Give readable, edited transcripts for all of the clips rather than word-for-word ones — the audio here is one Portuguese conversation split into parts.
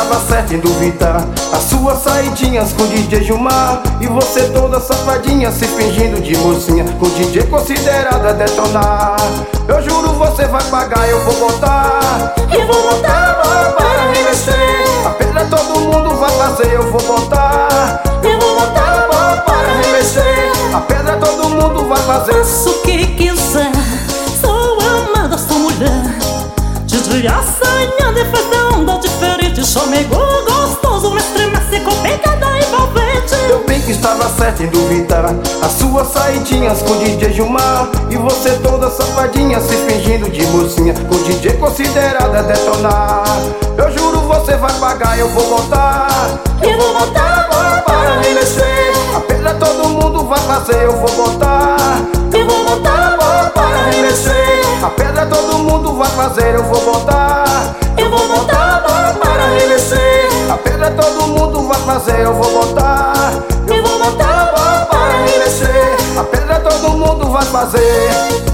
estava certo em duvidar. As suas saidinhas com DJ Gilmar, e você toda safadinha se fingindo de mocinha, com DJ considerada detonar. Eu juro você vai pagar, eu vou botar. Eu vou botar a mão para remexer. A pedra todo mundo vai fazer, eu vou botar. Eu vou botar a mão para remexer. A pedra todo mundo vai fazer. Faço o que quiser, sou amada, sou mulher. DJ assanhada e faz da onda diferente. Chamego gostoso, me estremece com pegada envolvente. Eu bem que estava certo em duvidar. As suas saidinhas com DJ Gilmar, e você toda safadinha se fingindo de mocinha, com DJ considerada detonar. Eu juro você vai pagar, eu vou botar. Eu vou botar a mão para remexer. A pedra todo mundo vai fazer, eu vou botar. Eu vou botar a mão para remexer. A pedra todo mundo vai fazer, eu vou botar. Eu vou botar a mão para remexer. A pedra todo mundo vai fazer, eu vou botar. Eu vou botar a mão para remexer. A pedra todo mundo vai fazer.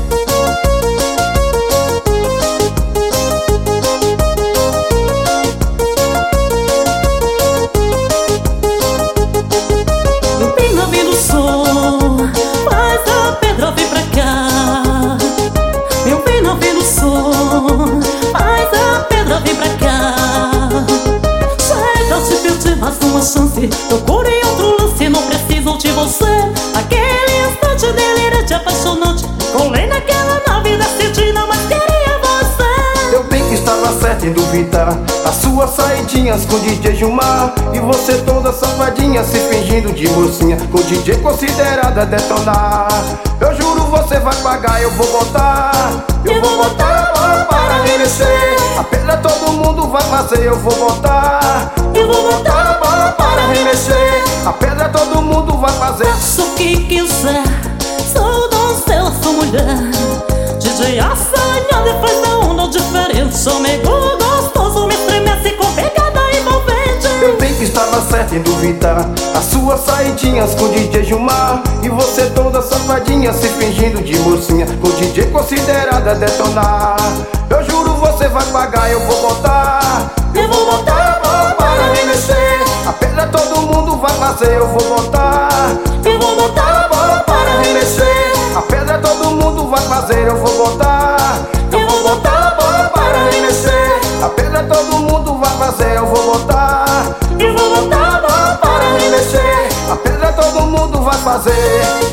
Bem ouvindo o som, faz a pedra vir pra cá. Meu bem ouvindo o som, faz a pedra vir pra cá. Chega de pedir mais uma chance, procure outro lance, não preciso de você. Aquele instante delirante, apaixonante, colei naquela nave decidida, mas queria você. Eu bem que estava certo em duvidar. As suas saidinhas com DJ Gilmar, e você toda safadinha se fingindo de mocinha, com DJ considerada detonar. Eu juro você vai pagar, eu vou botar. Eu vou botar a mão para remexer. A pedra todo mundo vai fazer, eu vou botar. Eu vou botar a mão para remexer. A pedra todo mundo vai fazer. Faço o que quiser, sou donzela, sou mulher. DJ assanhada e faz da onda diferente. Chamego gostoso, me estremece com pegada envolvente. Eu bem que estava certo em duvidar. As suas saidinhas com DJ Gilmar, e você toda safadinha se fingindo de mocinha, com DJ considerada detonar. Eu juro você vai pagar, eu vou botar. Eu vou botar a mão para remexer. A pedra todo mundo vai fazer, eu vou botar. Eu vou botar a mão para remexer. A pedra todo mundo vai fazer, eu vou botar. Eu vou botar a mão para remexer. A pedra todo mundo vai fazer, eu vou botar. Eu vou botar a mão para remexer. A pedra todo mundo vai fazer.